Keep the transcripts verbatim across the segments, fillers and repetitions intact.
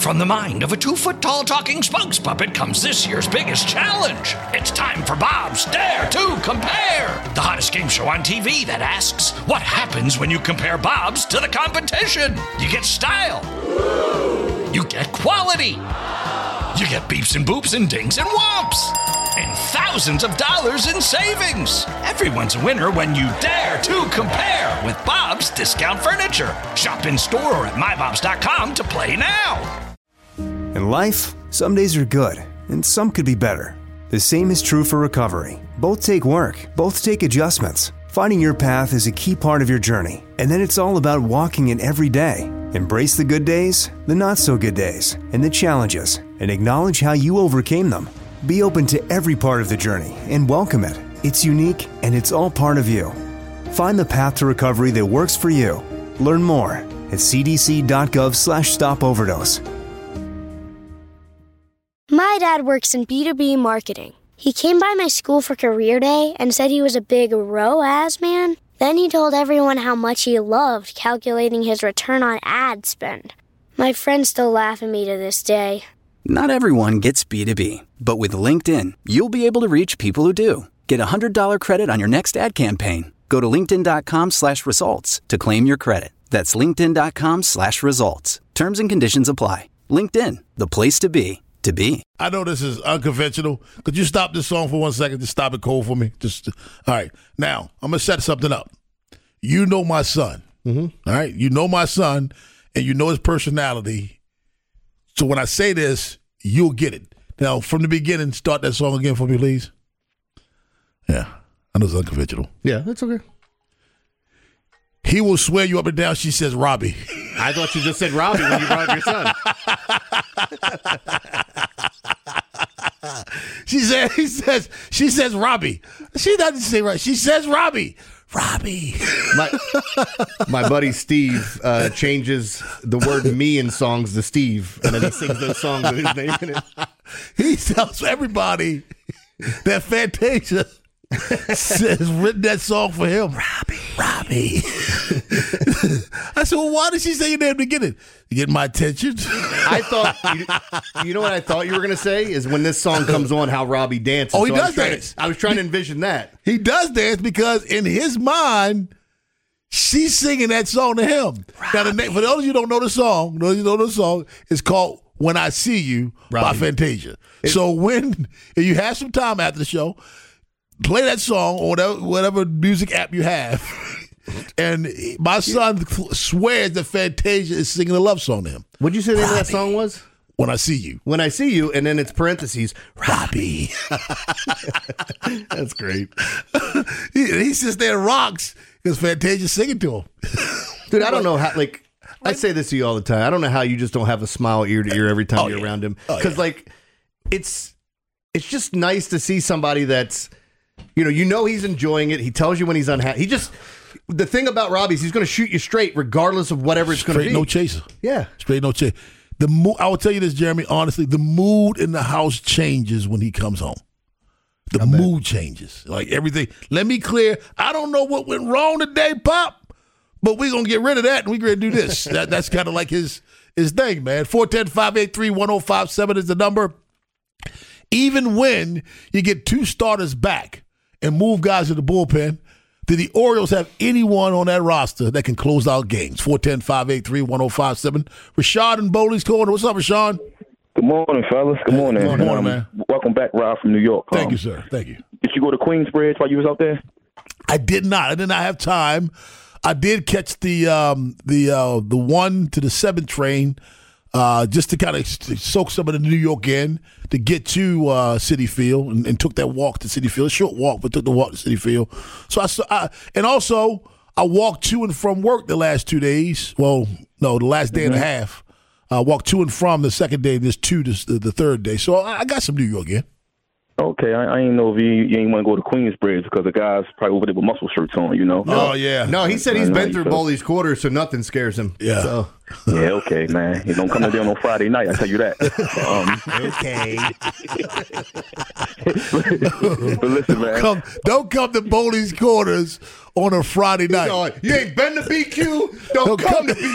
From the mind of a two-foot-tall talking spokes puppet comes this year's biggest challenge. It's time for Bob's Dare to Compare, the hottest game show on T V that asks, what happens when you compare Bobs to the competition? You get style. You get quality. You get beeps and boops and dings and whomps. And thousands of dollars in savings. Everyone's a winner when you dare to compare with Bob's Discount Furniture. Shop in store or at my bobs dot com to play now. In life, some days are good, and some could be better. The same is true for recovery. Both take work, both take adjustments. Finding your path is a key part of your journey, and then it's all about walking it every day. Embrace the good days, the not-so-good days, and the challenges, and acknowledge how you overcame them. Be open to every part of the journey and welcome it. It's unique, and it's all part of you. Find the path to recovery that works for you. Learn more at c d c dot gov slash stop overdose. My dad works in B two B marketing. He came by my school for career day and said he was a big R O A S man. Then he told everyone how much he loved calculating his return on ad spend. My friends still laugh at me to this day. Not everyone gets B two B, but with LinkedIn, you'll be able to reach people who do. Get a one hundred dollars credit on your next ad campaign. Go to linkedin.com slash results to claim your credit. That's linkedin.com slash results. Terms and conditions apply. LinkedIn, the place to be, to be. I know this is unconventional. Could you stop this song for one second? Just stop it cold for me. Just all right. Now, I'm going to set something up. You know my son. Mm-hmm. All right? You know my son, and you know his personality. So when I say this, you'll get it. Now, from the beginning, start that song again for me, please. Yeah. I know it's unconventional. Yeah, that's okay. He will swear you up and down. She says Robbie. I thought you just said Robbie when you brought up your son. She said, he says, she says Robbie. She doesn't say right. She says Robbie. Robbie. My, my buddy Steve uh, changes the word me in songs to Steve, and then he sings those songs with his name in it. He tells everybody that Fantasia has written that song for him. Robbie. Robbie. I said, well, why did she say your name to get it? You get my attention? I thought, you, you know what I thought you were going to say is when this song comes on, how Robbie dances. Oh, he so does I dance. To, I was trying to envision that. He does dance because in his mind, she's singing that song to him. Robbie. Now, the name, for those of you who don't know the song, those of you who don't know the song, it's called When I See You Robbie. By Fantasia. It, so when if you have some time after the show, play that song or whatever, whatever music app you have. And my son swears that Fantasia is singing a love song to him. What'd you say the name Robbie. of that song was? When I See You. When I See You, and then it's parentheses, Robbie. That's great. he, he sits there and rocks because Fantasia's singing to him. Dude, I don't know how, like, I say this to you all the time. I don't know how you just don't have a smile ear to ear every time oh, you're yeah. around him. Because, oh, yeah. like, it's it's just nice to see somebody that's, you know, you know he's enjoying it. He tells you when he's unhappy. He just... The thing about Robbie is he's going to shoot you straight regardless of whatever it's going to be. Straight no chaser. Yeah. Straight no chaser. The mo- I will tell you this, Jeremy, honestly, the mood in the house changes when he comes home. The mood changes. Like everything. Let me clear. I don't know what went wrong today, Pop, but we're going to get rid of that and we're going to do this. that, that's kind of like his, his thing, man. four one zero, five eight three, one zero five seven is the number. Even when you get two starters back and move guys to the bullpen, do the Orioles have anyone on that roster that can close out games? four one zero, five eight three, one zero five seven. Rashad in Bowley's corner. What's up, Rashad? Good morning, fellas. Good morning. Good morning, um, man. Welcome back, Rob, from New York. Thank um, you, sir. Thank you. Did you go to Queensbridge while you was out there? I did not. I did not have time. I did catch the um, the uh, the one to the seven train uh, just to kind of soak some of the New York in to get to uh, Citi Field and, and took that walk to Citi Field. A short walk, but took the walk to Citi Field. So I, I and also I walked to and from work the last two days. Well, no, the last day mm-hmm. and a half. I walked to and from the second day. There's two the, the third day. So I, I got some New York in. Okay, I, I ain't know if you, you ain't want to go to Queensbridge because the guys probably over there with muscle shirts on, you know. Oh yeah. No, he said he's been through Bowley's quarters, so nothing scares him. Yeah. So. Yeah. Okay, man. You don't come in there on Friday night. I tell you that. Um, okay. But listen, man. Come, don't come to Bowley's quarters on a Friday night. Going, you ain't been to B Q? Don't, Don't come, come to B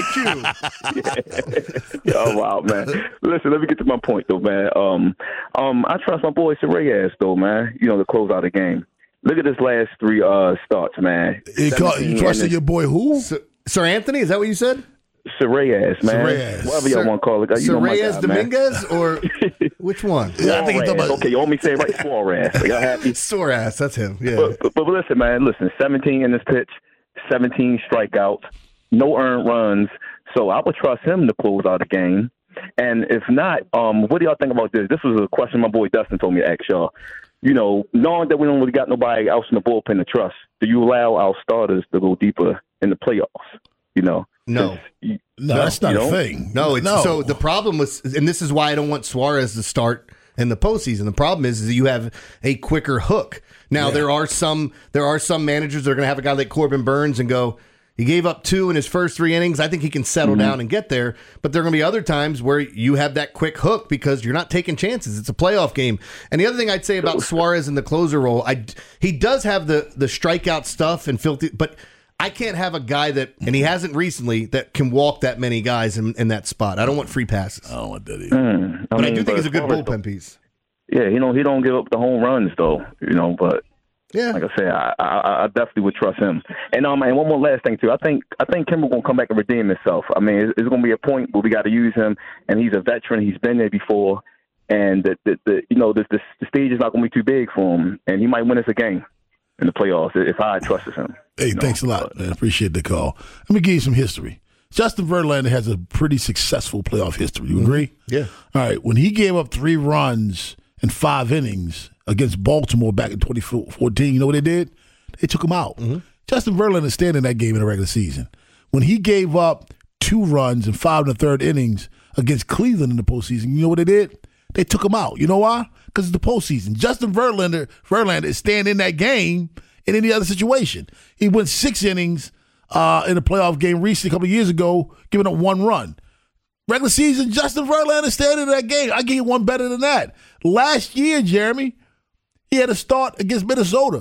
Q. Oh, wow, man. Listen, let me get to my point, though, man. Um, um, I trust my boy Sarayas, though, man, you know, to close out the game. Look at his last three uh, starts, man. You, call, you trusted your boy who? Sir, Sir Anthony, is that what you said? Sarayas, man. Sarayas. Whatever y'all want to call it. You Sarayas Dominguez or which one? Yeah, I think it's about. Okay, you want me to say it right? Suarez. Are y'all happy? Suarez, that's him. Yeah. But, but, but listen, man, listen. seventeen in this pitch, seventeen strikeouts, no earned runs. So I would trust him to close out the game. And if not, um, what do y'all think about this? This was a question my boy Dustin told me to ask y'all. You know, knowing that we don't really got nobody else in the bullpen to trust, do you allow our starters to go deeper in the playoffs? You know. No. No, no, that's not a thing. No, it's, no. So the problem was, and this is why I don't want Suarez to start in the postseason. The problem is, is that you have a quicker hook. Now, yeah. there are some there are some managers that are going to have a guy like Corbin Burns and go, he gave up two in his first three innings. I think he can settle mm-hmm. down and get there. But there are going to be other times where you have that quick hook because you're not taking chances. It's a playoff game. And the other thing I'd say about Suarez in the closer role, I, he does have the, the strikeout stuff and filthy, but I can't have a guy that, and he hasn't recently, that can walk that many guys in, in that spot. I don't want free passes. I don't want that either. Mm, I but mean, I do think but he's a good bullpen though, piece. Yeah, you know, he don't give up the home runs though. You know, but yeah, like I said, I, I, I definitely would trust him. And um, and one more last thing too. I think I think Kimbrel gonna come back and redeem himself. I mean, it's, it's gonna be a point where we got to use him, and he's a veteran. He's been there before, and the the, the you know the, the the stage is not gonna be too big for him, and he might win us a game in the playoffs if I trusted him. Hey, you know, thanks a lot, man. Appreciate the call. Let me give you some history. Justin Verlander has a pretty successful playoff history. You agree? Yeah. All right. When he gave up three runs in five innings against Baltimore back in twenty fourteen, you know what they did? They took him out. Mm-hmm. Justin Verlander stayed in that game in the regular season. When he gave up two runs in five and a third innings against Cleveland in the postseason, you know what they did? They took him out. You know why? Because it's the postseason. Justin Verlander, Verlander is staying in that game in any other situation. He went six innings uh, in a playoff game recently, a couple of years ago, giving up one run. Regular season, Justin Verlander stayed in that game. I give you one better than that. Last year, Jeremy, he had a start against Minnesota.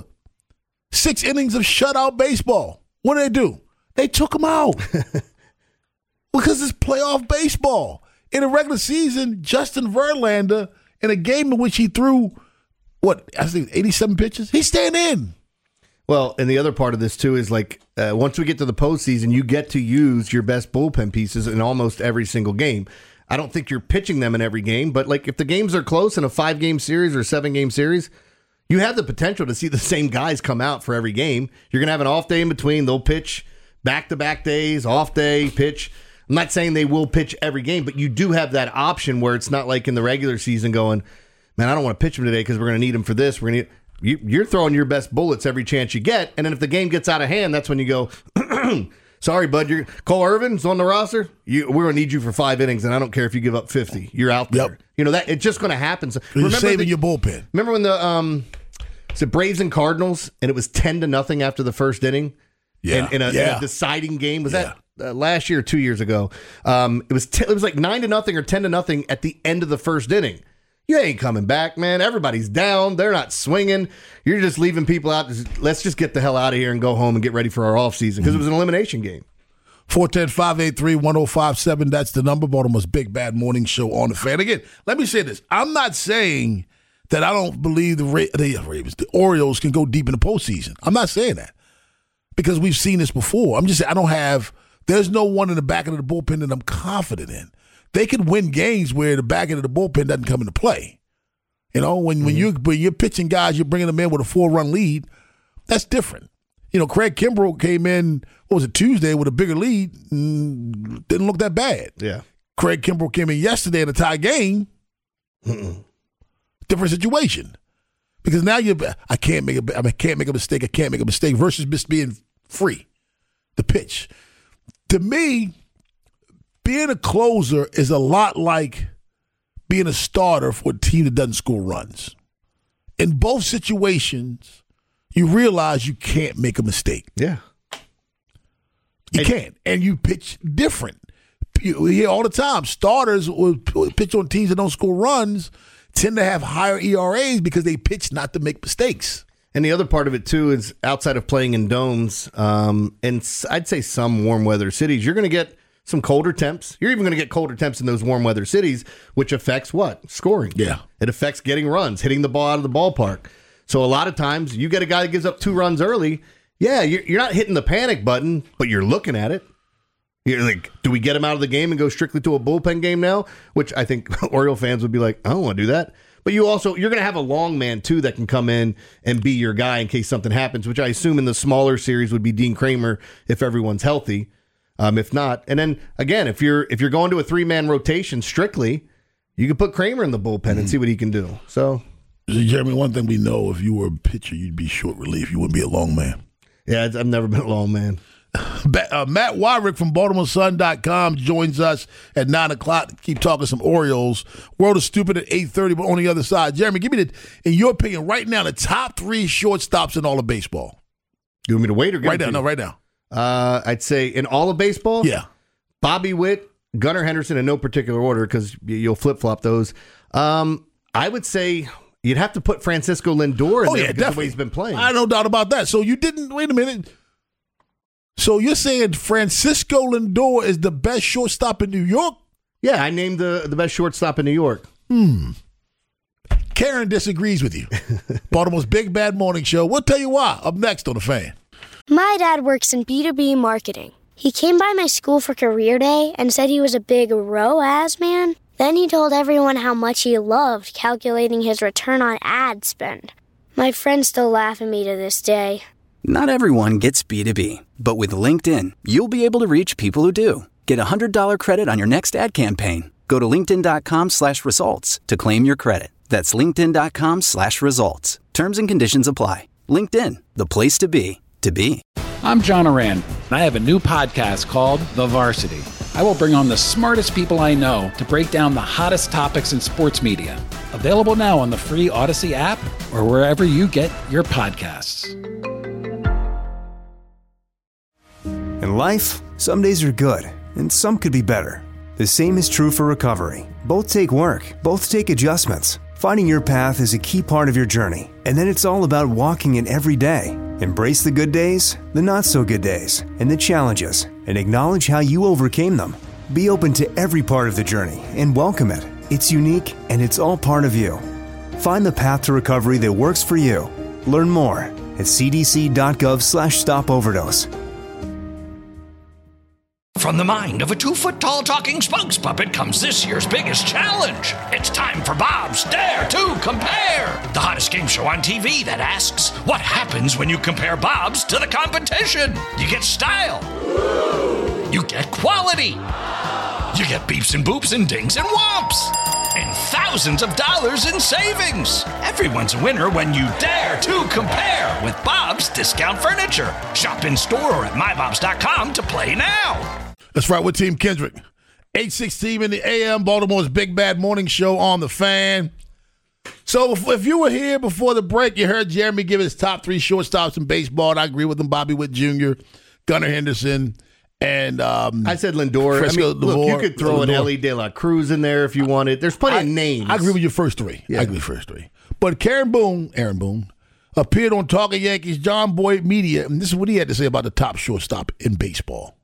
Six innings of shutout baseball. What did they do? They took him out. Because it's playoff baseball. In a regular season, Justin Verlander, in a game in which he threw, what, I think eighty-seven pitches, he's staying in. Well, and the other part of this, too, is like uh, once we get to the postseason, you get to use your best bullpen pieces in almost every single game. I don't think you're pitching them in every game, but like if the games are close in a five-game series or a seven-game series, you have the potential to see the same guys come out for every game. You're going to have an off day in between. They'll pitch back-to-back days, off day, pitch. I'm not saying they will pitch every game, but you do have that option where it's not like in the regular season going, man, I don't want to pitch him today because we're going to need him for this. We're going to you, You're throwing your best bullets every chance you get, and then if the game gets out of hand, that's when you go, sorry, bud, you're, Cole Irvin's on the roster. You, we're going to need you for five innings, and I don't care if you give up fifty. You're out there. Yep. You know, that it's just going to happen. So, you're saving the, your bullpen. Remember when the um, it's the Braves and Cardinals, and it was ten to nothing after the first inning? Yeah. In, in, a, yeah. in a deciding game? Was yeah. that uh, last year or two years ago? Um, it was t- it was like nine to nothing or ten to nothing at the end of the first inning. You ain't coming back, man. Everybody's down. They're not swinging. You're just leaving people out. Let's just get the hell out of here and go home and get ready for our offseason because mm-hmm. it was an elimination game. four one zero, five eight three, one zero five seven. That's the number. Baltimore's Big Bad Morning Show on the Fan. Again, let me say this. I'm not saying that I don't believe the, Ra- the Ravens, the Orioles can go deep in the postseason. I'm not saying that because we've seen this before. I'm just saying I don't have – there's no one in the back end of the bullpen that I'm confident in. They can win games where the back end of the bullpen doesn't come into play. You know, when, mm-hmm. when, you, when you're pitching guys, you're bringing them in with a four-run lead, that's different. You know, Craig Kimbrel came in, what was it, Tuesday with a bigger lead, mm, didn't look that bad. Yeah. Craig Kimbrel came in yesterday in a tie game, Mm-mm. different situation. Because now you, I can't make a, I can't make a mistake, I can't make a mistake versus just being free, the pitch. To me, being a closer is a lot like being a starter for a team that doesn't score runs. In both situations, you realize you can't make a mistake. Yeah. You and, can't. And you pitch different. You hear all the time, starters will pitch on teams that don't score runs tend to have higher E R As because they pitch not to make mistakes. And the other part of it, too, is outside of playing in domes, um, and I'd say some warm weather cities, you're going to get some colder temps. You're even going to get colder temps in those warm weather cities, which affects what? Scoring. Yeah. It affects getting runs, hitting the ball out of the ballpark. So a lot of times you get a guy that gives up two runs early. Yeah, you're, you're not hitting the panic button, but you're looking at it. You're like, do we get him out of the game and go strictly to a bullpen game now? Which I think Oriole fans would be like, I don't want to do that. But you also, you're going to have a long man, too, that can come in and be your guy in case something happens, which I assume in the smaller series would be Dean Kramer if everyone's healthy. Um, if not, and then again, if you're if you're going to a three-man rotation strictly, you can put Kramer in the bullpen mm-hmm. and see what he can do. So, Jeremy, one thing we know, if you were a pitcher, you'd be short relief. You wouldn't be a long man. Yeah, I've never been a long man. uh, Matt Wyrick from Baltimore Sun dot com joins us at nine o'clock. Keep talking some Orioles. World is Stupid at eight thirty, but on the other side. Jeremy, give me, the, in your opinion, right now, the top three shortstops in all of baseball. You want me to wait or get Right now, no, right now. Uh, I'd say in all of baseball, yeah, Bobby Witt, Gunnar Henderson in no particular order because you'll flip-flop those. Um, I would say you'd have to put Francisco Lindor in oh, there yeah, because definitely. the way he's been playing. I no doubt about that. So you didn't, wait a minute. So you're saying Francisco Lindor is the best shortstop in New York? Yeah, I named the, the best shortstop in New York. Hmm. Karen disagrees with you. Baltimore's Big Bad Morning Show. We'll tell you why. Up next on The Fan. My dad works in B two B marketing. He came by my school for career day and said he was a big R O A S man. Then he told everyone how much he loved calculating his return on ad spend. My friends still laugh at me to this day. Not everyone gets B two B, but with LinkedIn, you'll be able to reach people who do. Get a one hundred dollars credit on your next ad campaign. Go to linkedin.com slash results to claim your credit. That's linkedin.com slash results. Terms and conditions apply. LinkedIn, the place to be, to be. I'm John Oran, and I have a new podcast called The Varsity. I will bring on the smartest people I know to break down the hottest topics in sports media. Available now on the free Odyssey app or wherever you get your podcasts. In life, some days are good, and some could be better. The same is true for recovery. Both take work, both take adjustments. Finding your path is a key part of your journey, and then it's all about walking it every day. Embrace the good days, the not-so-good days, and the challenges, and acknowledge how you overcame them. Be open to every part of the journey and welcome it. It's unique, and it's all part of you. Find the path to recovery that works for you. Learn more at cdc.gov slash stop overdose. From the mind of a two-foot-tall talking spokes puppet comes this year's biggest challenge. It's time for Bob's Dare to Compare, the hottest game show on T V that asks, what happens when you compare Bob's to the competition? You get style. You get quality. You get beeps and boops and dings and whomps. And thousands of dollars in savings. Everyone's a winner when you dare to compare with Bob's Discount Furniture. Shop in store or at my bobs dot com to play now. That's right, with Team Kendrick. eight sixteen in the A M, Baltimore's Big Bad Morning Show on The Fan. So if, if you were here before the break, you heard Jeremy give his top three shortstops in baseball, and I agree with him. Bobby Witt Junior, Gunnar Henderson, and um, I said Lindor. I mean, look, you could throw Lindor. an Ellie De La Cruz in there if you wanted. There's plenty I, of names. I agree with your first three. Yeah. I agree with your first three. But Karen Boone, Aaron Boone, appeared on Talking Yankees, John Boyd Media, and this is what he had to say about the top shortstop in baseball.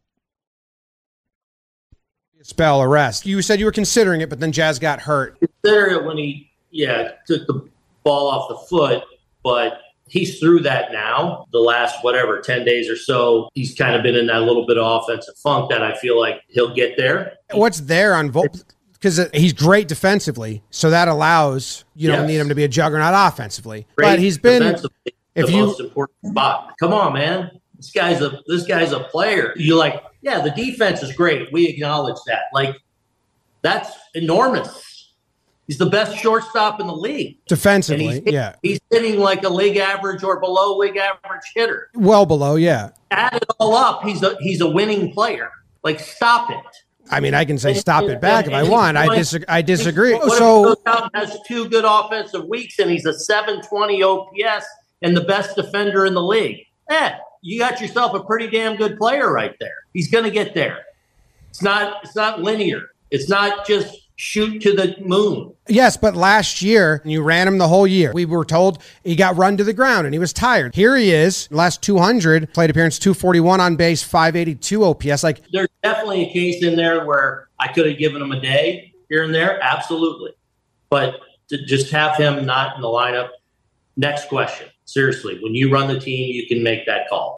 Spell or rest. You said you were considering it, but then Jazz got hurt. Consider it when he, yeah, took the ball off the foot, but he's through that now. The last, whatever, ten days or so, he's kind of been in that little bit of offensive funk that I feel like he'll get there. What's there on Volpe? Because he's great defensively, so that allows, you yes. don't need him to be a juggernaut offensively. Great but he's been, if the you, most important spot. Come on, man. This guy's a this guy's a player. You like, yeah, the defense is great. We acknowledge that. Like, that's enormous. He's the best shortstop in the league. Defensively, he's hit, yeah. He's hitting like a league average or below league average hitter. Well below, yeah. Add it all up, he's a he's a winning player. Like, stop it. I mean, I can say stop it back if I want. I disagree. I disagree. What so if he goes out and has two good offensive weeks and he's a seven twenty O P S and the best defender in the league? Eh, you got yourself a pretty damn good player right there. He's going to get there. It's not. It's not linear. It's not just shoot to the moon. Yes, but last year, you ran him the whole year. We were told he got run to the ground and he was tired. Here he is, last two hundred, plate appearance two forty-one on base, five eighty-two O P S. Like, there's definitely a case in there where I could have given him a day here and there, absolutely. But to just have him not in the lineup, next question. Seriously, when you run the team, you can make that call.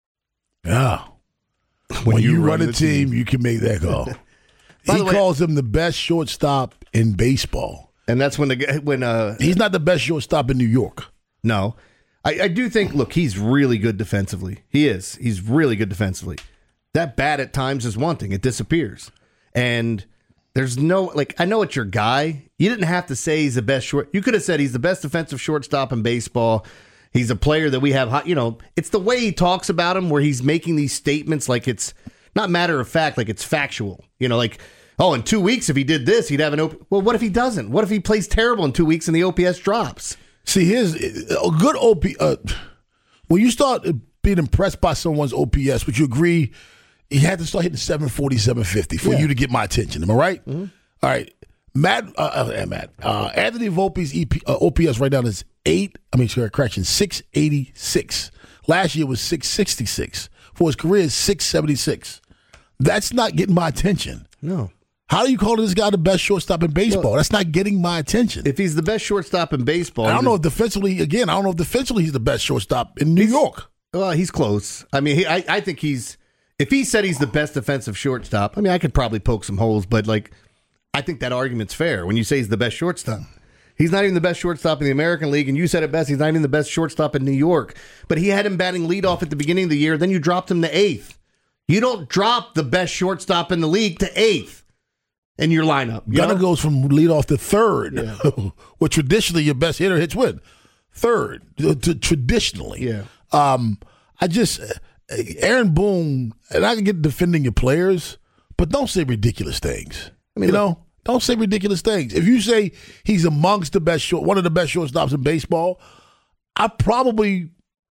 Yeah. When, when you, you run, run a team, team, you can make that call. He way, calls him the best shortstop in baseball. And that's when the when uh, he's not the best shortstop in New York. No. I, I do think, look, he's really good defensively. He is. He's really good defensively. That bat at times is one thing. It disappears. And there's no, like, I know it's your guy. You didn't have to say he's the best short. You could have said he's the best defensive shortstop in baseball. He's a player that we have, you know, it's the way he talks about him where he's making these statements like it's not matter of fact, like it's factual. You know, like, oh, in two weeks, if he did this, he'd have an O P S. Well, what if he doesn't? What if he plays terrible in two weeks and the O P S drops? See, here's a good O P S. Uh, when you start being impressed by someone's O P S, would you agree he had to start hitting seven forty, seven fifty for yeah. you to get my attention? Am I right? Mm-hmm. All right. Matt, uh, uh, Matt uh, Anthony Volpe's E P, uh, O P S right now is eight, I mean, correction, six eighty-six. Last year was six sixty-six. For his career, is six seventy-six. That's not getting my attention. No. How do you call this guy the best shortstop in baseball? Well, that's not getting my attention. If he's the best shortstop in baseball. I don't know if defensively, again, I don't know if defensively he's the best shortstop in New York. Well, he's close. I mean, he, I, I think he's, if he said he's the best defensive shortstop, I mean, I could probably poke some holes, but like, I think that argument's fair when you say he's the best shortstop. He's not even the best shortstop in the American League, and you said it best, he's not even the best shortstop in New York. But he had him batting leadoff at the beginning of the year, then you dropped him to eighth. You don't drop the best shortstop in the league to eighth in your lineup. You Gunnar know? goes from leadoff to third, yeah. where traditionally your best hitter hits with third, to, to traditionally. Yeah. Um, I just, Aaron Boone, and I can get defending your players, but don't say ridiculous things. I mean, you know, don't say ridiculous things. If you say he's amongst the best short, one of the best shortstops in baseball, I probably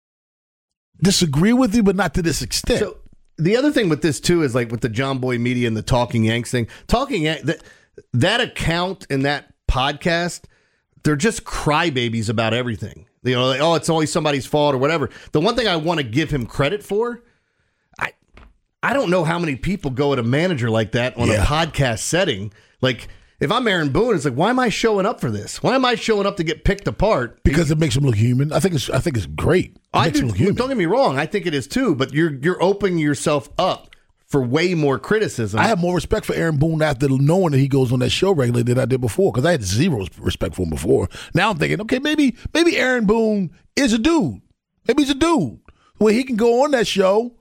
disagree with you, but not to this extent. So the other thing with this too is like with the John Boy Media and the Talking Yanks thing. Talking Yanks, that that account and that podcast, they're just crybabies about everything. You know, like, oh, it's always somebody's fault or whatever. The one thing I want to give him credit for, I I don't know how many people go at a manager like that on yeah. a podcast setting. Like, if I'm Aaron Boone, it's like, why am I showing up for this? Why am I showing up to get picked apart? Because it makes him look human. I think it's I think it's great. It I makes do, him look human. Don't get me wrong. I think it is too. But you're you're opening yourself up for way more criticism. I have more respect for Aaron Boone after knowing that he goes on that show regularly than I did before, because I had zero respect for him before. Now I'm thinking, okay, maybe maybe Aaron Boone is a dude. Maybe he's a dude where he can go on that show,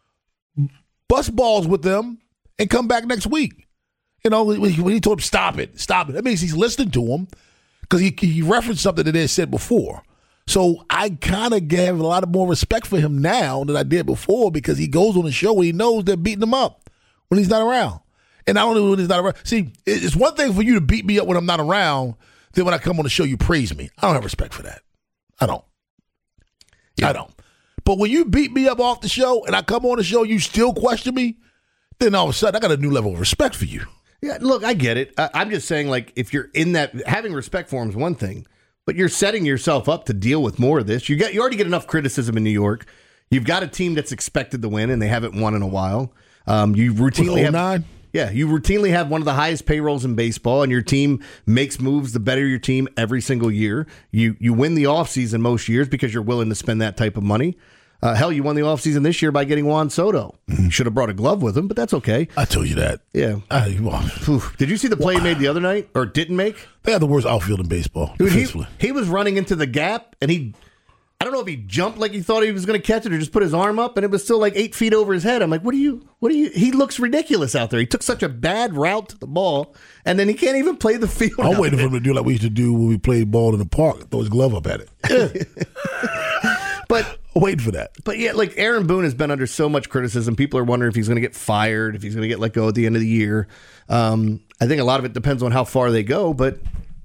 bust balls with them, and come back next week. You know, when he, when he told him, stop it, stop it, that means he's listening to him because he, he referenced something that they said before. So I kind of have a lot of more respect for him now than I did before, because he goes on the show and he knows they're beating him up when he's not around. And not only when he's not around. See, it's one thing for you to beat me up when I'm not around, then when I come on the show, you praise me. I don't have respect for that. I don't. Yeah. I don't. But when you beat me up off the show and I come on the show, you still question me, then all of a sudden I got a new level of respect for you. Yeah, look, I get it. I, I'm just saying, like, if you're in that, having respect for him is one thing, but you're setting yourself up to deal with more of this. You got, you already get enough criticism in New York. You've got a team that's expected to win, and they haven't won in a while. Um, you routinely have, yeah, you routinely have one of the highest payrolls in baseball, and your team makes moves to better your team every single year. You you win the offseason most years because you're willing to spend that type of money. Uh, hell, you won the offseason this year by getting Juan Soto. Mm-hmm. Should have brought a glove with him, but that's okay. I told you that. Yeah. I, well, Did you see the play well, he made the other night, or didn't make? They had the worst outfield in baseball. Dude, he, he was running into the gap, and he, I don't know if he jumped like he thought he was going to catch it or just put his arm up, and it was still like eight feet over his head. I'm like, what are you, what are you, he looks ridiculous out there. He took such a bad route to the ball, and then he can't even play the field. I'm waiting for him to do like we used to do when we played ball in the park, throw his glove up at it. Yeah. But wait for that. But yeah, like Aaron Boone has been under so much criticism. People are wondering if he's going to get fired, if he's going to get let go at the end of the year. Um, I think a lot of it depends on how far they go. But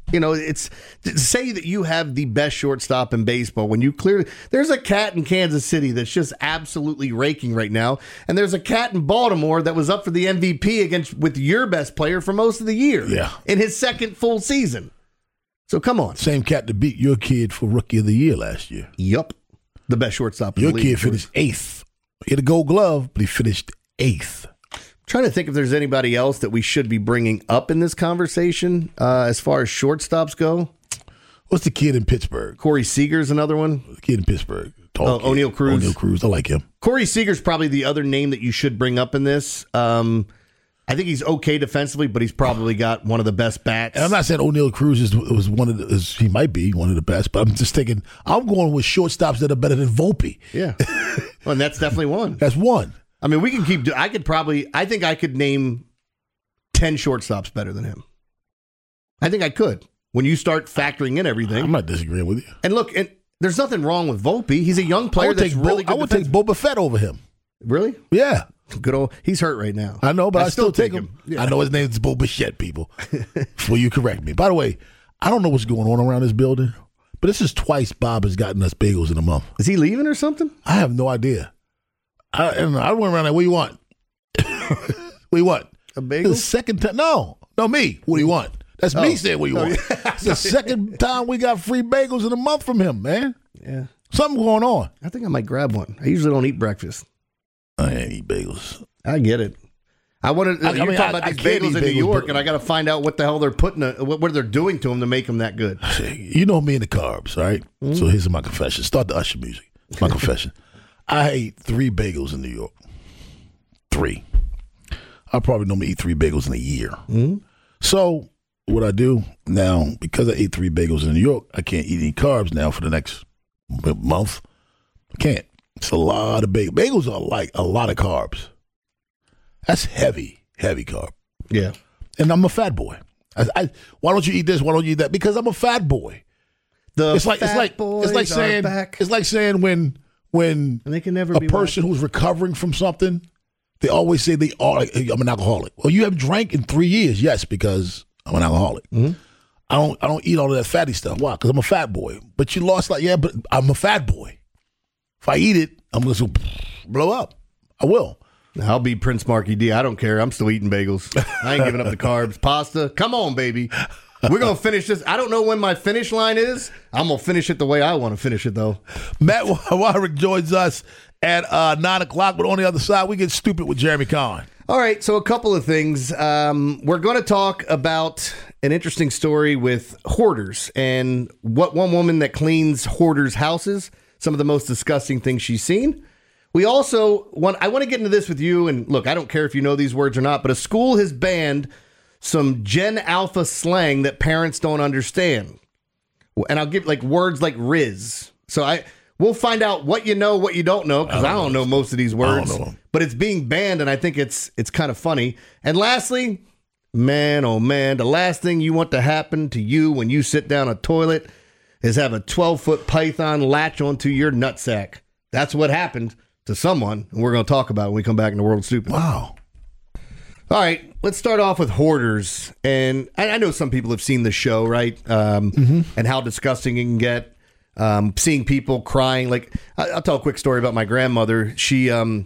You know, it's say that you have the best shortstop in baseball when you clearly there's a cat in Kansas City that's just absolutely raking right now, and there's a cat in Baltimore that was up for the M V P against with your best player for most of the year. Yeah, in his second full season. So come on, same cat to beat your kid for Rookie of the Year last year. Yup, the best shortstop in your the league. Your kid finished eighth. He had a Gold Glove, but he finished eighth. Trying to think if there's anybody else that we should be bringing up in this conversation uh, as far as shortstops go. What's the kid in Pittsburgh? Corey Seager's another one. The kid in Pittsburgh. Oh, O'Neal Cruz. O'Neal Cruz. I like him. Corey Seager's probably the other name that you should bring up in this. Um, I think he's okay defensively, but he's probably got one of the best bats. And I'm not saying O'Neal Cruz is was one of the, is, he might be one of the best, but I'm just thinking I'm going with shortstops that are better than Volpe. Yeah, well, and that's definitely one. That's one. I mean, we can keep. Do- I could probably. I think I could name ten shortstops better than him. I think I could. When you start factoring in everything, I'm not disagreeing with you. And look, and there's nothing wrong with Volpe. He's a young player that's take really Bo- good. I would defense. take Boba Fett over him. Really? Yeah. Good old. He's hurt right now. I know, but I, I still, still take him. him. Yeah. I know his name's Boba Fett, people. Will you correct me? By the way, I don't know what's going on around this building, but this is twice Bob has gotten us bagels in a month. Is he leaving or something? I have no idea. I, and I went around like, what do you want? What do you want? A bagel? The second time. No, no, me. What do you want? That's oh. me saying what you oh, want. Yeah. It's the second time we got free bagels in a month from him, man. Yeah. Something going on. I think I might grab one. I usually don't eat breakfast. I ain't eat bagels. I get it. I wanted. I, you're I mean, talking I, about these I bagels eat in New bagels, York, but, and I got to find out what the hell they're putting, a, what, what they're doing to them to make them that good. You know me and the carbs, right? Mm-hmm. So here's my confession. Start the Usher music. My confession. I ate three bagels in New York. Three. I probably normally eat three bagels in a year. Mm-hmm. So what I do now, because I ate three bagels in New York, I can't eat any carbs now for the next month. I can't. It's a lot of bagels. Bagels are like a lot of carbs. That's heavy, heavy carb. Yeah. And I'm a fat boy. I, I, why don't you eat this? Why don't you eat that? Because I'm a fat boy. The it's like fat it's like boys it's like saying back. it's like saying when when and they can never a be person back. who's recovering from something, they always say they are. Like, I'm an alcoholic. Well, you haven't drank in three years. Yes, because I'm an alcoholic. Mm-hmm. I don't I don't eat all of that fatty stuff. Why? Because I'm a fat boy. But you lost like yeah, but I'm a fat boy. If I eat it, I'm going to blow up. I will. I'll be Prince Marky D. I don't care. I'm still eating bagels. I ain't giving up the carbs. Pasta. Come on, baby. We're going to finish this. I don't know when my finish line is. I'm going to finish it the way I want to finish it, though. Matt Warrick joins us at uh, nine o'clock, but on the other side, we get stupid with Jeremy Kahn. All right, so a couple of things. Um, we're going to talk about an interesting story with hoarders and what one woman that cleans hoarders' houses, some of the most disgusting things she's seen. We also want, I want to get into this with you. And look, I don't care if you know these words or not, but a school has banned some Gen Alpha slang that parents don't understand. And I'll give like words like Riz. So I, we'll find out what you know, what you don't know, because I, I don't know most of these words. But it's being banned, and I think it's it's kind of funny. And lastly, man, oh man, the last thing you want to happen to you when you sit down a toilet is have a twelve-foot python latch onto your nutsack. That's what happened to someone, and we're going to talk about it when we come back in the World of Stupid. Wow. All right, let's start off with hoarders. And I, I know some people have seen the show, right? Um, mm-hmm. And how disgusting it can get. Um, seeing people crying. Like, I, I'll tell a quick story about my grandmother. She um,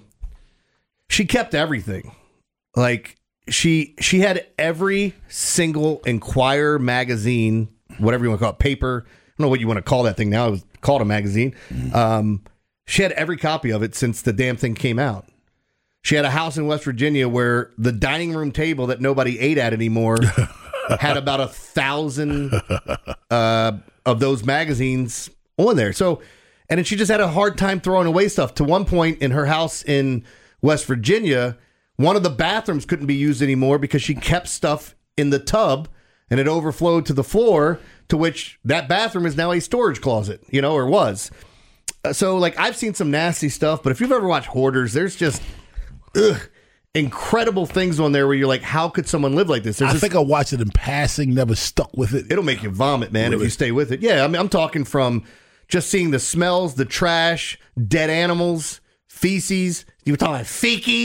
she kept everything. Like, she she had every single Enquirer magazine, whatever you want to call it, paper. I don't know what you want to call that thing now. It was called a magazine. Mm-hmm. Um, she had every copy of it since the damn thing came out. She had a house in West Virginia where the dining room table that nobody ate at anymore had about a thousand uh, of those magazines on there. So, and then she just had a hard time throwing away stuff. To one point in her house in West Virginia, one of the bathrooms couldn't be used anymore because she kept stuff in the tub and it overflowed to the floor, to which that bathroom is now a storage closet, you know, or was. Uh, so, like, I've seen some nasty stuff, but if you've ever watched Hoarders, there's just ugh, incredible things on there where you're like, how could someone live like this? There's I this, think I watched it in passing, never stuck with it. It'll make you vomit, man, really? if you stay with it. Yeah, I mean, I'm talking from just seeing the smells, the trash, dead animals, feces. You were talking about feces.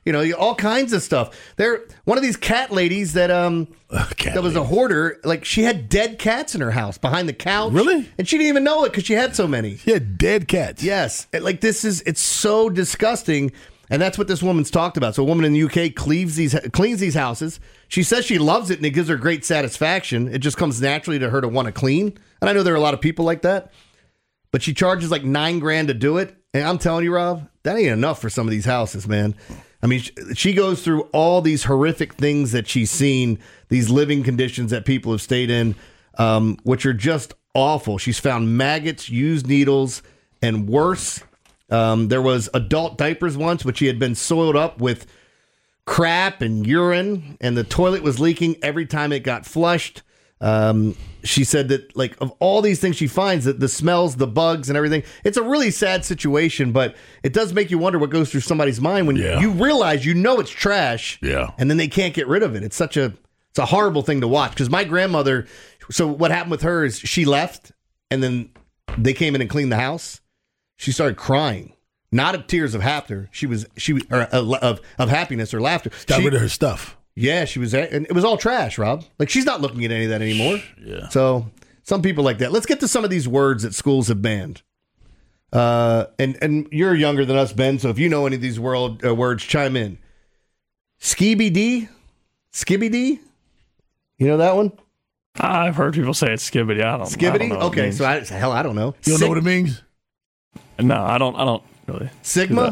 You know, all kinds of stuff. There, one of these cat ladies that um uh, cat that was lady. a hoarder. Like she had dead cats in her house behind the couch. Really? And she didn't even know it because she had so many. She had dead cats. Yes. Like this is it's so disgusting. And that's what this woman's talked about. So a woman in the U K cleaves these, cleans these houses. She says she loves it and it gives her great satisfaction. It just comes naturally to her to want to clean. And I know there are a lot of people like that. But she charges like nine grand to do it. And I'm telling you, Rob, that ain't enough for some of these houses, man. I mean, she goes through all these horrific things that she's seen, these living conditions that people have stayed in, um, which are just awful. She's found maggots, used needles, and worse. Um, there was adult diapers once, which he had been soiled up with crap and urine, and the toilet was leaking every time it got flushed. Um, she said that, like, of all these things she finds, that the smells, the bugs, and everything, it's a really sad situation, but it does make you wonder what goes through somebody's mind when Yeah. you realize you know it's trash, Yeah. and then they can't get rid of it. It's such a it's a horrible thing to watch. Because my grandmother, so what happened with her is she left, and then they came in and cleaned the house. She started crying, not of tears of laughter. She was she or uh, of of happiness or laughter. Got She- rid of her stuff. Yeah, she was, and it was all trash, Rob. Like she's not looking at any of that anymore. Yeah. So some people like that. Let's get to some of these words that schools have banned. Uh, and and you're younger than us, Ben. So if you know any of these world uh, words, chime in. Skibby D, Skibby D. You know that one? I've heard people say it's skibbity. I don't. I don't Skibbity. know what it Okay, means. so I, hell, I don't know. You don't Sig- know what it means? No, I don't. I don't really. Sigma. do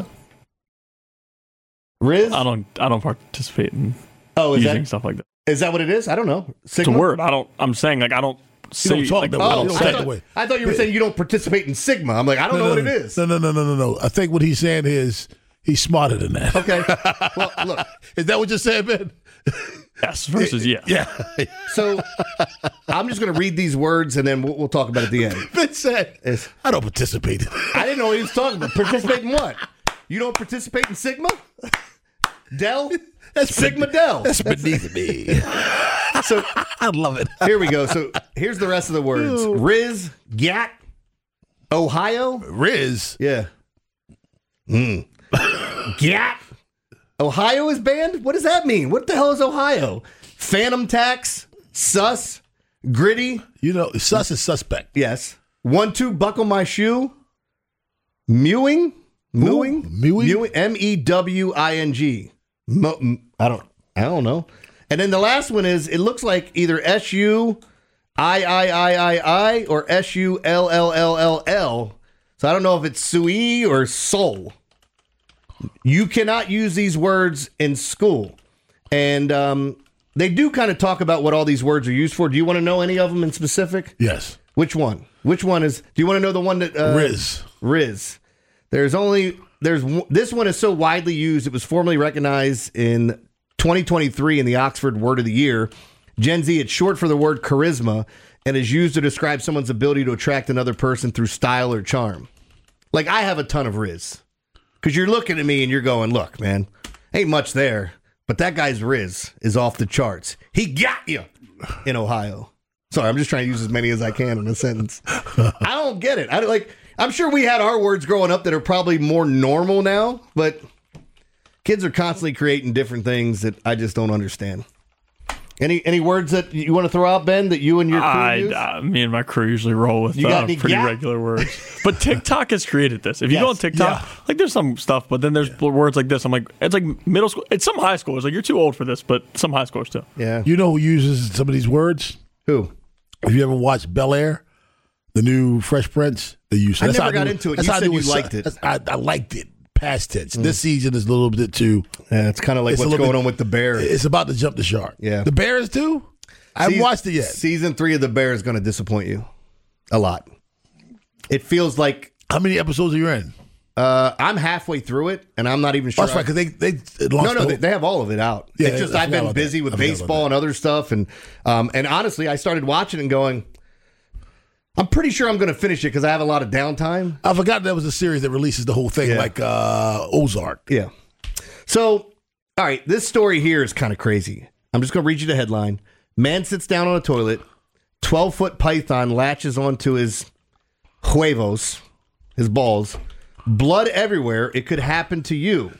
Riz. that. I don't. I don't participate in Oh, is using that stuff like that. is that what it is? I don't know. It's a Sigma. word. I don't. I'm saying like I don't. Say, don't talk like, that I way. don't Oh, You say I don't it. thought, way. I thought you were saying you don't participate in Sigma. I'm like, I don't know no, what no, it is. No, no, no, no, no, no. I think what he's saying is he's smarter than that. Okay. Well, look. Is that what you're saying, Ben? Yes versus yes. Yeah. So I'm just going to read these words and then we'll, we'll talk about it at the end. Ben said, It's- I don't participate. I didn't know what he was talking about. Participate in what? You don't participate in Sigma? Dell? That's Sigma ben- Dell. That's beneath me. So I love it. here we go. So here's the rest of the words. Riz, Gat, Ohio. Riz. Yeah. Mm. Gat. Ohio is banned? What does that mean? What the hell is Ohio? Phantom tax, sus, gritty. You know, sus is suspect. Yes. One, two, buckle my shoe. Mewing? Mewing? Mewing? M E W I N G. Mo- m- I don't I don't know. And then the last one is, it looks like either S U I I I I I or S U L L L L L. So I don't know if it's sui or soul. You cannot use these words in school. And um, they do kind of talk about what all these words are used for. Do you want to know any of them in specific? Yes. Which one? Which one is? Do you want to know the one that uh, Riz. Riz. There's only there's one- this one is so widely used. It was formally recognized in twenty twenty-three in the Oxford Word of the Year. Gen Z. It's short for the word charisma and is used to describe someone's ability to attract another person through style or charm. Like I have a ton of Riz because you're looking at me and you're going, "Look, man, ain't much there." But that guy's Riz is off the charts. He got you in Ohio. Sorry, I'm just trying to use as many as I can in a sentence. I don't get it. I don't, like. I'm sure we had our words growing up that are probably more normal now, but kids are constantly creating different things that I just don't understand. Any any words that you want to throw out, Ben, that you and your crew I, use? uh, me and my crew usually roll with You got uh, any pretty gap? regular words. But TikTok has created this. If you go on Yes. TikTok, Yeah. like there's some stuff, but then there's words like this. I'm like, it's like middle school. It's some high schoolers. Like you're too old for this, but some high schoolers too. Yeah. You know who uses some of these words? Who? Have you ever watched Bel Air, the new Fresh Prince? They use. I that's never how got do into it. That's You how I said do you with liked su- it. that's- I, I liked it. Past tense. This season is a little bit too. Yeah, it's kind of like It's a what's little going bit- on with the Bears. It's about to jump the shark. Yeah. The Bears too. I haven't Season- watched it yet. Season three of the Bears is going to disappoint you a lot. It feels like How many episodes are you in? uh, I'm halfway through it, and I'm not even sure. Oh, that's right, because they they it No, lost no, the- they, they have all of it out. Yeah, it's just I I've forgot been about busy that. with I forgot baseball about and other stuff, and um, and honestly, I started watching and going, I'm pretty sure I'm going to finish it because I have a lot of downtime. I forgot that was a series that releases the whole thing, Yeah. like uh, Ozark. Yeah. So, all right, this story here is kind of crazy. I'm just going to read you the headline. Man sits down on a toilet. twelve-foot python latches onto his huevos, his balls. Blood everywhere. It could happen to you.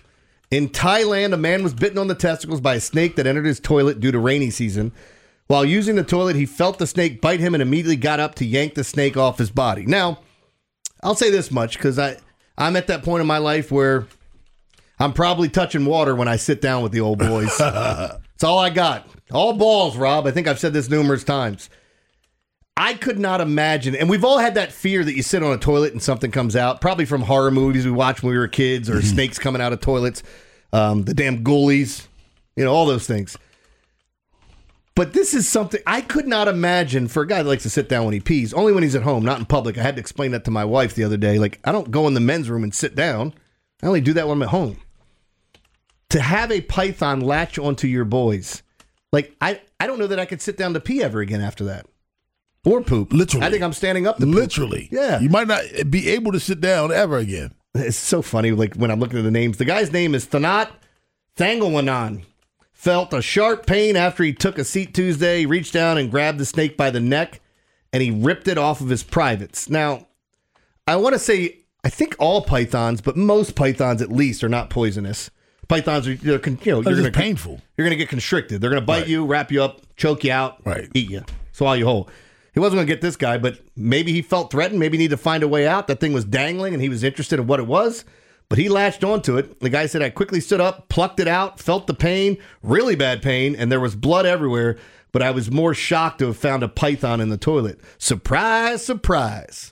In Thailand, a man was bitten on the testicles by a snake that entered his toilet due to rainy season. While using the toilet, he felt the snake bite him and immediately got up to yank the snake off his body. Now, I'll say this much because I, I'm at that point in my life where I'm probably touching water when I sit down with the old boys. That's all I got. All balls, Rob. I think I've said this numerous times. I could not imagine, and we've all had that fear that you sit on a toilet and something comes out, probably from horror movies we watched when we were kids, or mm-hmm. snakes coming out of toilets, um, the damn ghoulies, you know, all those things. But this is something I could not imagine for a guy that likes to sit down when he pees, only when he's at home, not in public. I had to explain that to my wife the other day. Like, I don't go in the men's room and sit down. I only do that when I'm at home. To have a python latch onto your boys, like, I, I don't know that I could sit down to pee ever again after that. Or poop. Literally. I think I'm standing up to poop. Literally. Yeah. You might not be able to sit down ever again. It's so funny, like, when I'm looking at the names. The guy's name is Thanat Thangawanan. Felt a sharp pain after he took a seat Tuesday. He reached down and grabbed the snake by the neck, and he ripped it off of his privates. Now, I want to say, I think all pythons, but most pythons at least, are not poisonous. Pythons are, you know, you're They're gonna, painful. You're going to get constricted. They're going to bite right. you, wrap you up, choke you out, right. eat you, swallow you whole. He wasn't going to get this guy, but maybe he felt threatened. Maybe he needed to find a way out. That thing was dangling, and he was interested in what it was. But he latched onto it. The guy said, I quickly stood up, plucked it out, felt the pain, really bad pain, and there was blood everywhere. But I was more shocked to have found a python in the toilet. Surprise, surprise.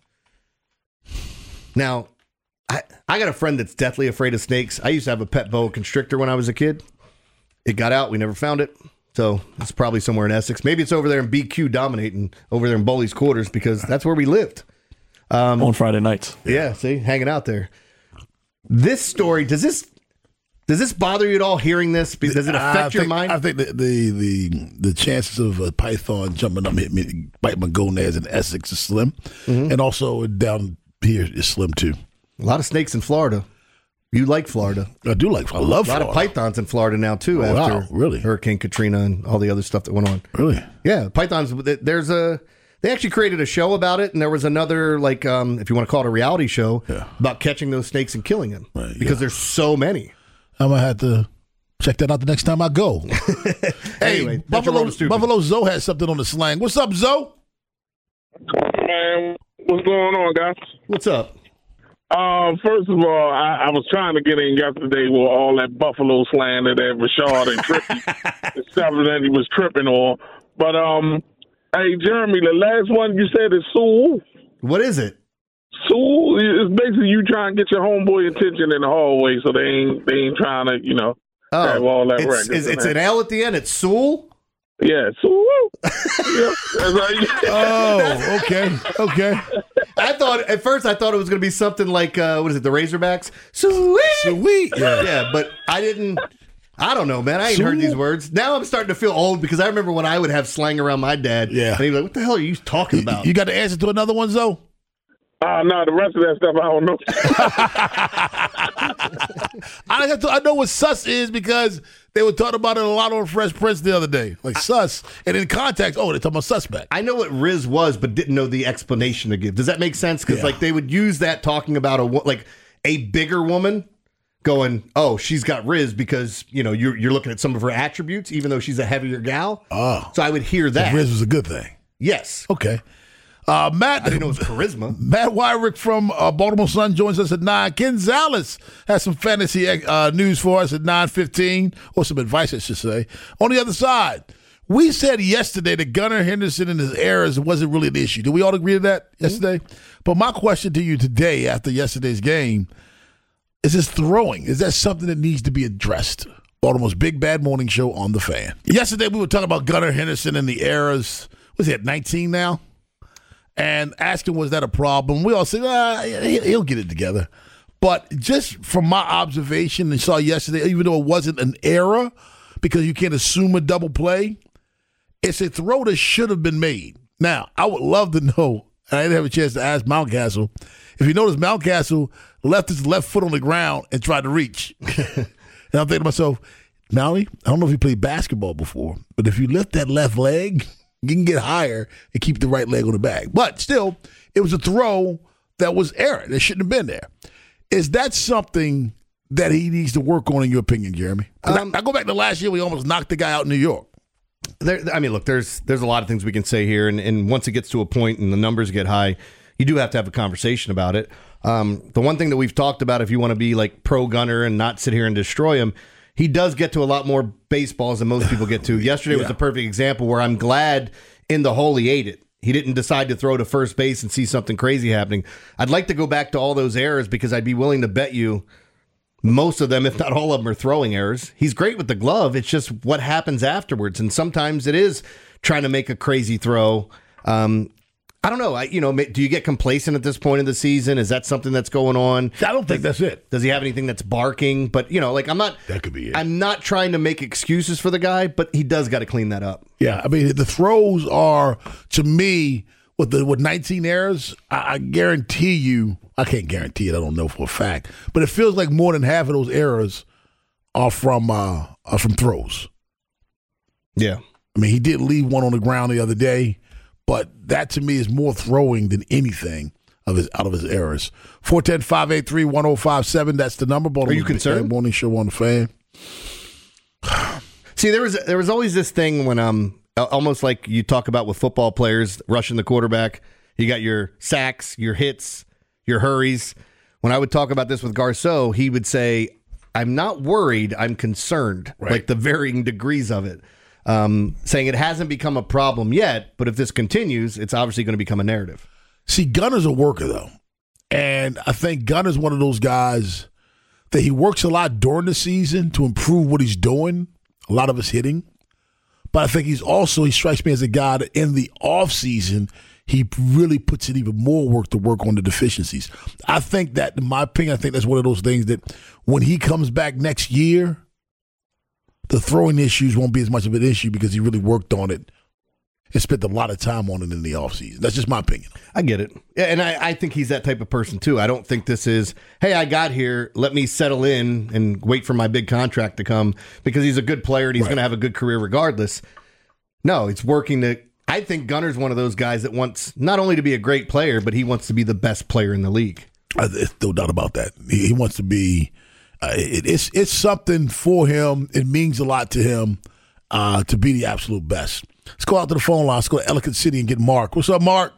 Now, I, I got a friend that's deathly afraid of snakes. I used to have a pet boa constrictor when I was a kid. It got out. We never found it. So it's probably somewhere in Essex. Maybe it's over there in B Q dominating over there in Bowley's quarters because that's where we lived. Um, On Friday nights. Yeah, see, hanging out there. This story, does this does this bother you at all hearing this? Does it affect I your think, mind? I think the, the the the chances of a python jumping up and hit me, bite my gonads in Essex is slim. Mm-hmm. And also down here is slim too. A lot of snakes in Florida. You like Florida. I do like Florida. I love Florida. A lot of pythons in Florida now, too, oh, after wow, really? Hurricane Katrina and all the other stuff that went on. Really? Yeah, pythons, there's a, they actually created a show about it, and there was another, like, um, if you want to call it a reality show, yeah. about catching those snakes and killing them. Right, because yeah. there's so many. I'm going to have to check that out the next time I go. Hey, anyway, Buffalo, Buffalo Zoe has something on the slang. What's up, Zoe? Man, what's going on, guys? What's up? Uh, first of all, I, I was trying to get in yesterday with all that Buffalo slang that Rashard and Trippy, the stuff that he was tripping on. But, um, hey, Jeremy, the last one you said is Sewell. What is it? Sewell is basically you trying to get your homeboy attention in the hallway, so they ain't they ain't trying to, you know, oh, have all that it's, records. It's, it's an L at the end. It's Sewell? Yeah, Sewell. Yeah, that's right. Oh, okay, okay. I thought at first I thought it was going to be something like uh, what is it, the Razorbacks? Sweet, sweet, yeah, yeah. But I didn't. I don't know, man. I ain't Sweet. heard these words. Now I'm starting to feel old because I remember when I would have slang around my dad. Yeah, and he'd be like, "What the hell are you talking about?" You got the answer to another one, Zoe? Uh, no, the rest of that stuff I don't know. I have to, I know what sus is because they were talking about it a lot on Fresh Prince the other day. Like I, sus. And in context, oh, they're talking about suspect. I know what Riz was, but didn't know the explanation to give. Does that make sense? Because yeah. like they would use that talking about a like a bigger woman going, oh, she's got Riz because, you know, you're, you're looking at some of her attributes, even though she's a heavier gal. Oh. So I would hear that. So Riz was a good thing. Yes. Okay. Uh, Matt, I didn't know it was charisma. Matt Wyrick from uh, Baltimore Sun joins us at nine. Ken Zales has some fantasy uh, news for us at nine fifteen, or some advice, I should say. On the other side, we said yesterday that Gunnar Henderson and his errors wasn't really an issue. Did we all agree to that yesterday? Mm-hmm. But my question to you today, after yesterday's game, is his throwing. Is that something that needs to be addressed? Baltimore's Big Bad Morning Show on the Fan. Yesterday, we were talking about Gunnar Henderson and the errors. Was he at nineteen now? And asking, was that a problem? We all said, ah, he'll get it together. But just from my observation and saw yesterday, even though it wasn't an error, because you can't assume a double play, it's a throw that should have been made. Now, I would love to know, and I didn't have a chance to ask Mountcastle, if you notice, Mountcastle left his left foot on the ground and tried to reach. And I'm thinking to myself, Mountie, I don't know if you played basketball before, but if you lift that left leg, you can get higher and keep the right leg on the bag. But still, it was a throw that was errant. It shouldn't have been there. Is that something that he needs to work on, in your opinion, Jeremy? Um, I, I go back to last year, we almost knocked the guy out in New York. There, I mean, look, there's there's a lot of things we can say here, and, and once it gets to a point and the numbers get high, you do have to have a conversation about it. Um, the one thing that we've talked about, if you want to be like pro Gunner and not sit here and destroy him, he does get to a lot more baseballs than most people get to. Yesterday yeah. was a perfect example where I'm glad in the hole he ate it. He didn't decide to throw to first base and see something crazy happening. I'd like to go back to all those errors because I'd be willing to bet you most of them, if not all of them, are throwing errors. He's great with the glove. It's just what happens afterwards. And sometimes it is trying to make a crazy throw. Um, I don't know. I, you know, do you get complacent at this point in the season? Is that something that's going on? I don't think does, that's it. Does he have anything that's barking? But, you know, like I'm not. That could be it. I'm not trying to make excuses for the guy, but he does got to clean that up. Yeah, I mean, the throws are, to me, with the with nineteen errors, I, I guarantee you, I can't guarantee it, I don't know for a fact, but it feels like more than half of those errors are from uh, are from throws. Yeah. I mean, he did leave one on the ground the other day, but that to me is more throwing than anything of his out of his errors. four one zero, five eight three, one zero five seven, that's the number. Are you concerned? Morning Show on the Fan. See, there was there was always this thing when um almost like you talk about with football players rushing the quarterback. You got your sacks, your hits, your hurries. When I would talk about this with Garceau, he would say, I'm not worried, I'm concerned. Right. Like the varying degrees of it. Um, saying it hasn't become a problem yet, but if this continues, it's obviously going to become a narrative. See, Gunner's a worker, though. And I think Gunner's one of those guys that he works a lot during the season to improve what he's doing, a lot of his hitting. But I think he's also, he strikes me as a guy that in the offseason, he really puts in even more work to work on the deficiencies. I think that, in my opinion, I think that's one of those things that when he comes back next year, the throwing issues won't be as much of an issue because he really worked on it and spent a lot of time on it in the offseason. That's just my opinion. I get it. Yeah, and I, I think he's that type of person, too. I don't think this is, hey, I got here, let me settle in and wait for my big contract to come because he's a good player and he's right. going to have a good career regardless. No, it's working to – I think Gunner's one of those guys that wants not only to be a great player, but he wants to be the best player in the league. Uh, there's no doubt about that. He, he wants to be uh, – it, it's, it's something for him. It means a lot to him uh, to be the absolute best. Let's go out to the phone line. Let's go to Ellicott City and get Mark. What's up, Mark?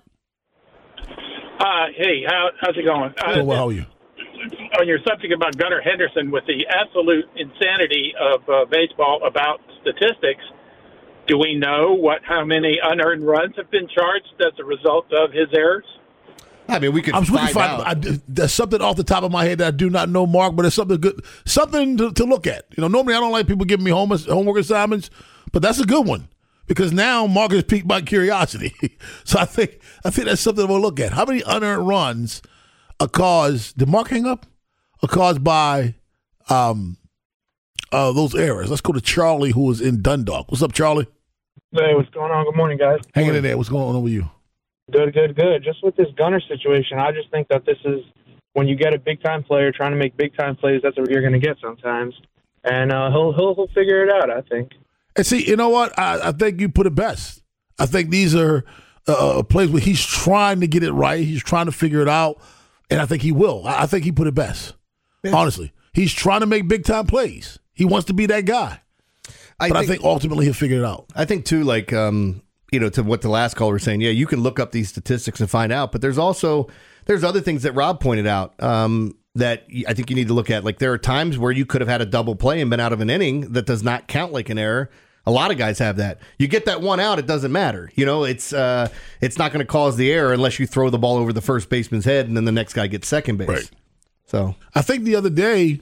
Uh, hey, how, how's it going? Uh, well, how are you? On your subject about Gunnar Henderson, with the absolute insanity of uh, baseball about statistics, do we know what how many unearned runs have been charged as a result of his errors? I mean, we could I'm find find, out. I, there's something off the top of my head that I do not know, Mark, but it's something good, something to, to look at. You know, normally I don't like people giving me homework, homework assignments, but that's a good one. Because now Mark has piqued my curiosity. So I think I think that's something we'll look at. How many unearned runs are caused, did Mark hang up? Are caused by um, uh, those errors. Let's go to Charlie, who is in Dundalk. What's up, Charlie? Hey, what's going on? Good morning, guys. Hanging in there. What's going on with you? Good, good, good. Just with this Gunner situation, I just think that this is when you get a big-time player trying to make big-time plays, that's what you're going to get sometimes. And uh, he'll, he'll he'll figure it out, I think. And see, you know what? I, I think you put it best. I think these are uh, plays where he's trying to get it right. He's trying to figure it out, and I think he will. I, I think he put it best. Yeah. Honestly, he's trying to make big-time plays. He wants to be that guy. I but think, I think ultimately he'll figure it out. I think, too, like, um, you know, to what the last caller was saying, yeah, you can look up these statistics and find out, but there's also there's other things that Rob pointed out um, that I think you need to look at. Like, there are times where you could have had a double play and been out of an inning that does not count like an error. A lot of guys have that. You get that one out, it doesn't matter. You know, it's uh, it's not going to cause the error unless you throw the ball over the first baseman's head and then the next guy gets second base. Right. So I think the other day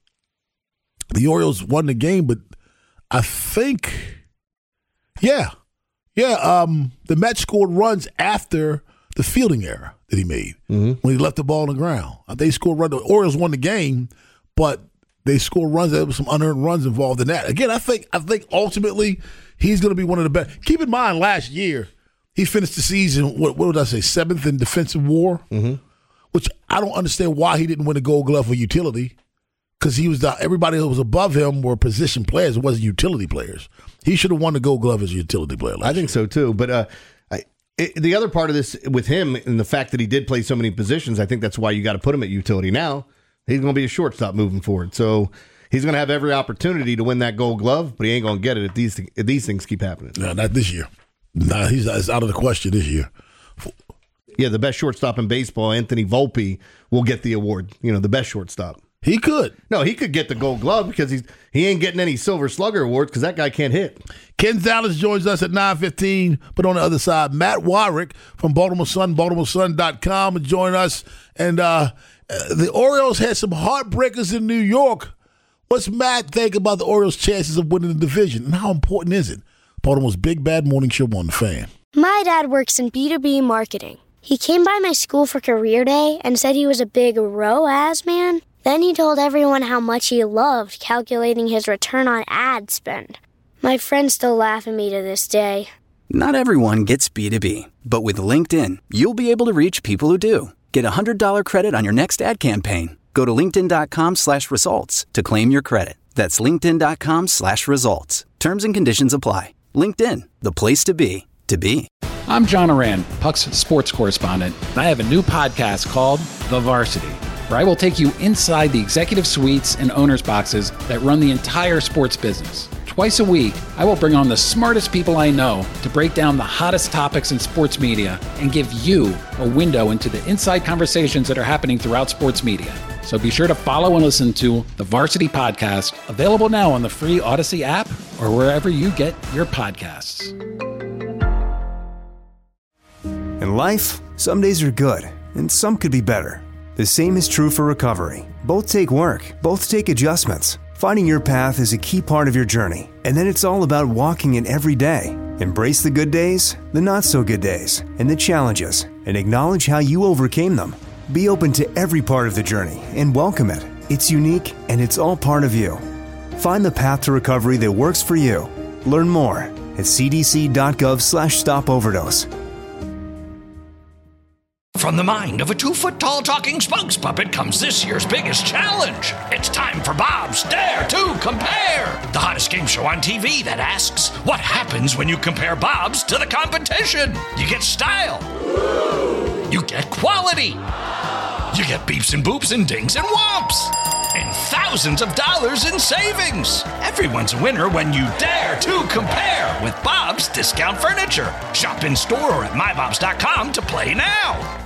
the Orioles won the game, but I think, yeah, yeah, um, the Mets scored runs after the fielding error that he made mm-hmm. when he left the ball on the ground. They scored runs. The Orioles won the game, but they scored runs. There was some unearned runs involved in that. Again, I think I think ultimately he's going to be one of the best. Keep in mind, last year he finished the season, what, what did I say, seventh in defensive WAR, mm-hmm. which I don't understand why he didn't win a Gold Glove for utility, because he was the, everybody that was above him were position players. It wasn't utility players. He should have won the Gold Glove as a utility player. I think year. so too. But uh, I, it, the other part of this with him and the fact that he did play so many positions, I think that's why you got to put him at utility now. He's going to be a shortstop moving forward. So he's going to have every opportunity to win that Gold Glove, but he ain't going to get it if these if these things keep happening. No, not this year. No, he's it's out of the question this year. Yeah, the best shortstop in baseball, Anthony Volpe, will get the award. You know, the best shortstop. He could. No, he could get the Gold Glove because he's he ain't getting any Silver Slugger awards because that guy can't hit. Ken Zales joins us at nine fifteen, but on the other side, Matt Warrick from Baltimore Sun, Baltimore Sun dot com, will join us. And uh, the Orioles had some heartbreakers in New York. What's Matt think about the Orioles' chances of winning the division, and how important is it? Baltimore's Big Bad Morning Show on The Fan. My dad works in B two B marketing. He came by my school for career day and said he was a big R O A S man. Then he told everyone how much he loved calculating his return on ad spend. My friends still laugh at me to this day. Not everyone gets B two B, but with LinkedIn, you'll be able to reach people who do. Get a one hundred dollars credit on your next ad campaign. Go to linkedin.com slash results to claim your credit. That's linkedin.com slash results. Terms and conditions apply. LinkedIn, the place to be, to be. I'm John Oran, Puck's sports correspondent, and I have a new podcast called The Varsity, where I will take you inside the executive suites and owners' boxes that run the entire sports business. Twice a week, I will bring on the smartest people I know to break down the hottest topics in sports media and give you a window into the inside conversations that are happening throughout sports media. So be sure to follow and listen to The Varsity Podcast, available now on the free Odyssey app or wherever you get your podcasts. In life, some days are good, and some could be better. The same is true for recovery. Both take work, both take adjustments. Finding your path is a key part of your journey, and then it's all about walking it every day. Embrace the good days, the not-so-good days, and the challenges, and acknowledge how you overcame them. Be open to every part of the journey and welcome it. It's unique, and it's all part of you. Find the path to recovery that works for you. Learn more at cdc.gov slash stop overdose. From the mind of a two-foot-tall talking spokes puppet comes this year's biggest challenge. It's time for Bob's Dare to Compare, the hottest game show on T V that asks, what happens when you compare Bob's to the competition? You get style. You get quality. You get beeps and boops and dings and whomps. And thousands of dollars in savings. Everyone's a winner when you dare to compare with Bob's Discount Furniture. Shop in store or at my bobs dot com to play now.